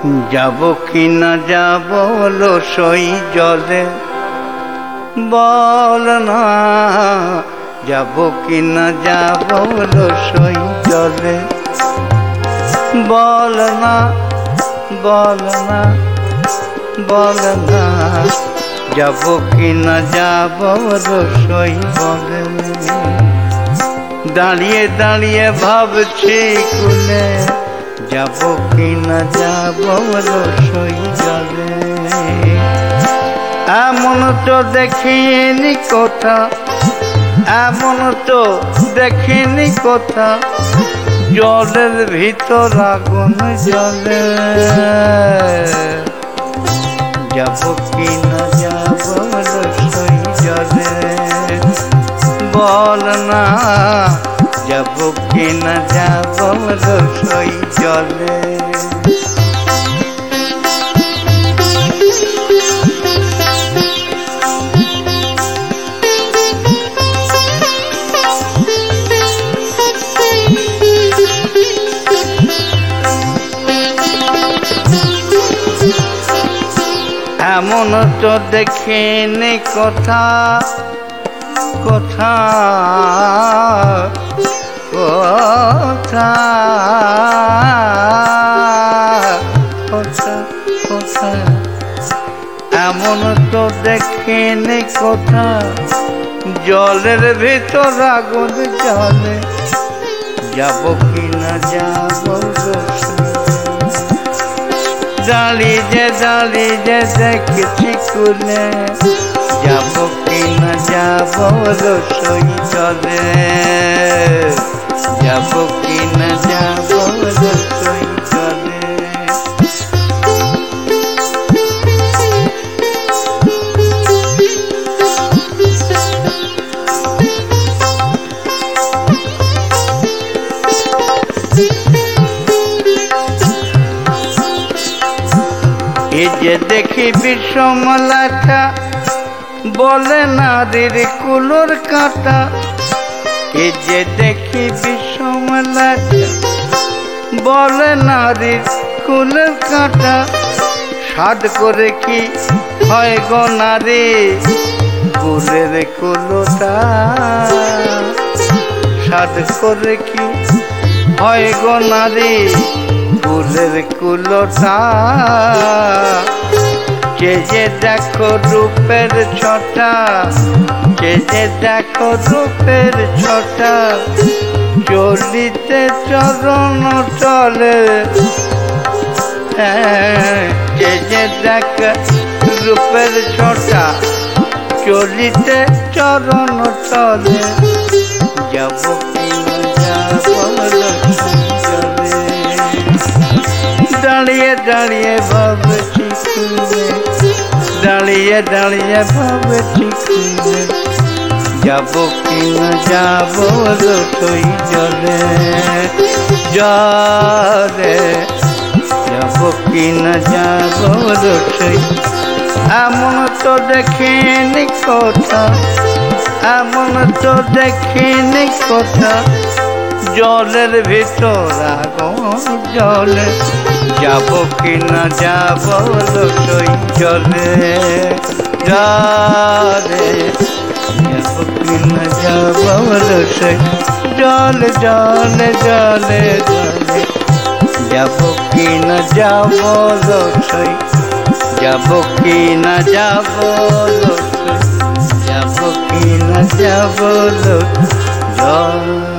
যাব কি না যাব সই জলে বল না, যাব কি না যাব সই জলে বল না, বল না, বল না, যাব কি না যাব সই বলে। দাঁড়িয়ে দাঁড়িয়ে ভাবছি কুলে, যাব কি না যাব সই জলে। এমন তো দেখিনি কোথা, এমন তো দেখিনি কোথা, জলের ভিতর আগুন জ্বলে। যাব কি না যাব সই জলে বল না, যাব কি না যাব সই জলে। এমন তো দেখিনি কথা, কথা, কথা, কথা, কথা, এমন তো দেখিনি কথা, জলের ভিতর আগুন জ্বলে। যাব কি না যাব দাঁড়িয়ে দাঁড়িয়ে দেখছি কুলে, যাব কি না যাব সই জলে, যাব কি না যাব সই জলে। এই যে দেখি বিষমলাটা, বলে নারীর কুলোর কাঁটা। এই যে দেখি বিষমলাটা, বলে নারীর কুলোর কাঁটা। সাধ করে কি হয় গো নারী কুলের কুলোটা, সাধ করে কি হয় গো নারী কুলের কুলোটা। যে যে দেখো রূপের ছটা, যে যে দেখো রূপের ছটা, চলিতে চরণ চলে। যে যে দেখ রূপের ছটা, চলিতে চরণ চলে। যাব কি যাব জলে, দাঁড়িয়ে দাঁড়িয়ে ভাবছি কুলে, দাঁড়িয়ে দাঁড়িয়ে ভাবছি কুলে, যাব কি না যাব সই জলে, জলে, যাব কি না যাব সই। এমন তো দেখিনি কথা, এমন তো দেখিনি কথা, জলের ভিতর আগুন জ্বলে। যাব কি না যাব সই জলে, জলে, যাব কি না যাব সই জলে, জলে, জলে, জলে, যাব কি না যাব সই, যাব কি না যাব সই, যাব কি না যাব জলে।